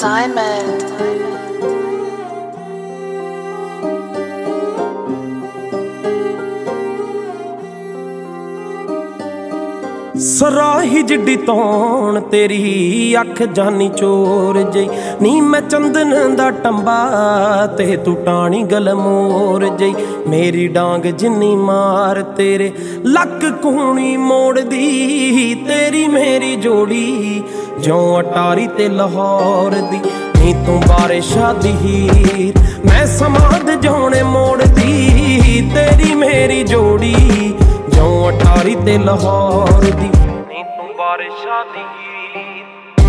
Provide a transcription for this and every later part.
Diamond. ਸਰਾਹੀ ਜਿੱਡੀ ਤੌਣ ਤੇਰੀ ਅੱਖ ਜਾਨੀ ਚੋਰ ਜਈ ਨੀ ਮੈਂ ਚੰਦਨ ਦਾ ਟੰਬਾ ਤੇ ਤੂੰ ਟਾਣੀ ਗਲਮੋਰ ਜਈ ਮੇਰੀ ਡਾਂਗ ਜਿੰਨੀ ਮਾਰ ਤੇਰੇ ਲੱਕ ਕੂਣੀ ਮੋੜਦੀ ਤੇਰੀ ਮੇਰੀ ਜੋੜੀ ਜਿਉਂ ਅਟਾਰੀ ਤੇ ਲਾਹੌਰ ਦੀ ਨੀ ਤੂੰ ਬਾਰਿਸ਼ਾਂ ਦੀ ਹੀਰ ਮੈਂ ਸਮਾਦ ਜਾਉਣੇ ਮੋੜਦੀ ਤੇਰੀ ਮੇਰੀ ਜੋੜੀ ਜਿਉਂ ਅਟਾਰੀ ਤੇ ਲਾਹੌਰ ਦੀ ਨੀ ਤੂੰ ਬਾਰਿਸ਼ਾਂ ਦੀ ਹੀਰ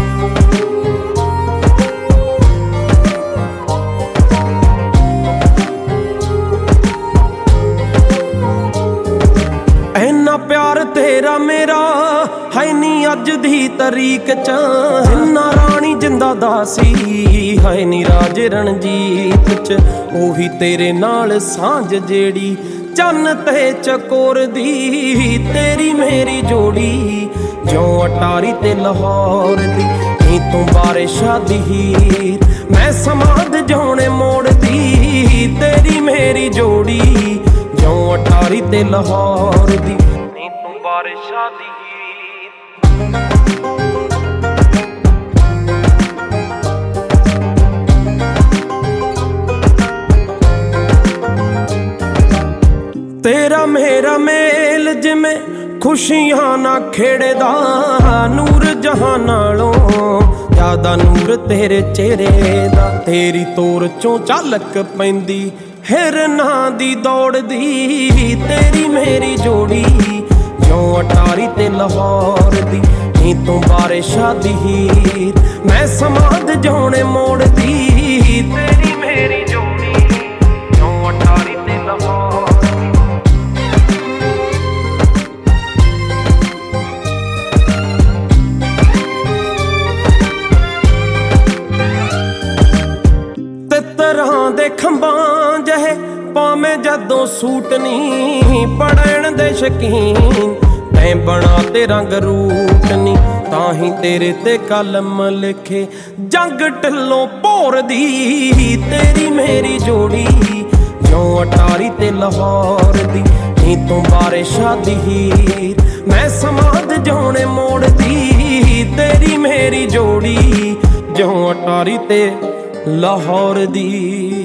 ਐਨਾ ਪਿਆਰ ਤੇਰਾ ਮੇਰਾ ਹੈ ਨੀ ਅੱਜ ਦੀ ਤਰੀਕ ਚ ਜਿੰਨਾ ਰਾਣੀ ਜਿੰਦਾ ਦਾਸੀ ਹੈ ਨੀ ਰਾਜ ਰਣਜੀਤ ਚ ਉਹੀ ਤੇਰੇ ਨਾਲ ਸਾਂਝ ਜਿਹੜੀ ਚੰਨ ਤੇ ਚਕੋਰ ਦੀ ਤੇਰੀ ਮੇਰੀ ਜੋੜੀ ਜਿਉਂ ਅਟਾਰੀ ਤੇ ਲਾਹੌਰ ਦੀ ਨੀ ਤੂੰ ਬਾਰਿਸ਼ਾਂ ਦੀ ਹੀਰ ਮੈਂ ਸਮਾਦ ਜਾਉਣੇ ਮੋੜਦੀ ਤੇਰੀ ਮੇਰੀ ਜੋੜੀ ਜਿਉਂ ਅਟਾਰੀ ਤੇ ਲਾਹੌਰ ਦੀ ਨੀ ਤੂੰ ਬਾਰਿਸ਼ਾਂ ਦੀ ਹੀਰ ਤੇਰਾ ਮੇਰਾ ਮੇਲ ਜਿਵੇਂ ਖੁਸ਼ੀਆਂ ਨਾ ਖੇੜਦਾ ਨੂਰ ਜਹਾਂ ਨਾਲੋਂ ਜ਼ਿਆਦਾ ਨੂਰ ਤੇਰੇ ਚਿਹਰੇ ਦਾ ਤੇਰੀ ਤੋਰ ਚੋਂ ਝਲਕ ਪੈਂਦੀ ਹਿਰਨਾਂ ਦੀ ਦੌੜਦੀ ਤੇਰੀ ਮੇਰੀ ਜੋੜੀ ਜਿਉਂ ਅਟਾਰੀ ਤੇ ਲਾਹੌਰ ਦੀ ਨੀ ਤੂੰ ਬਾਰਿਸ਼ਾਂ ਦੀ ਹੀਰ ਮੈਂ ਸਮਾਦ ਜਾਉਣੇ ਮੋੜਦੀ ਤੇਰੀ ਮੇਰੀ ਜੋੜੀ ਜਿਉਂ ਅਟਾਰੀ ਤੇ ਲਾਹੌਰ ਤਰ੍ਹਾਂ ਦੇ ਖੰਭਾਂ ਜਿਹੇ ਪਾਵੇਂ ਜਦੋਂ ਸੂਟ ਨੀ ਪੜਨ ਦੇ ਸ਼ਕੀਨ ਤੈਂ ਬਣਾ ਤੇ ਰੰਗ ਰੂਟ ਨੀ ਤਾਂ ਹੀ ਤੇਰੇ ਤੇ ਕਲਮ ਲਿਖੇ ਜੰਗ ਢਿੱਲੋਂ ਭੋਰਦੀ ਤੇਰੀ ਮੇਰੀ ਜੋੜੀ ਜਿਉਂ ਅਟਾਰੀ ਤੇ ਲਾਹੌਰ ਦੀ ਨੀ ਤੂੰ ਬਾਰਿਸ਼ਾਂ ਦੀ ਹੀਰ ਮੈਂ ਸਮਾਦ ਜਾਉਣੇ ਮੋੜਦੀ ਤੇਰੀ ਮੇਰੀ ਜੋੜੀ ਜਿਉਂ ਅਟਾਰੀ ਤੇ ਲਾਹੌਰ ਦੀ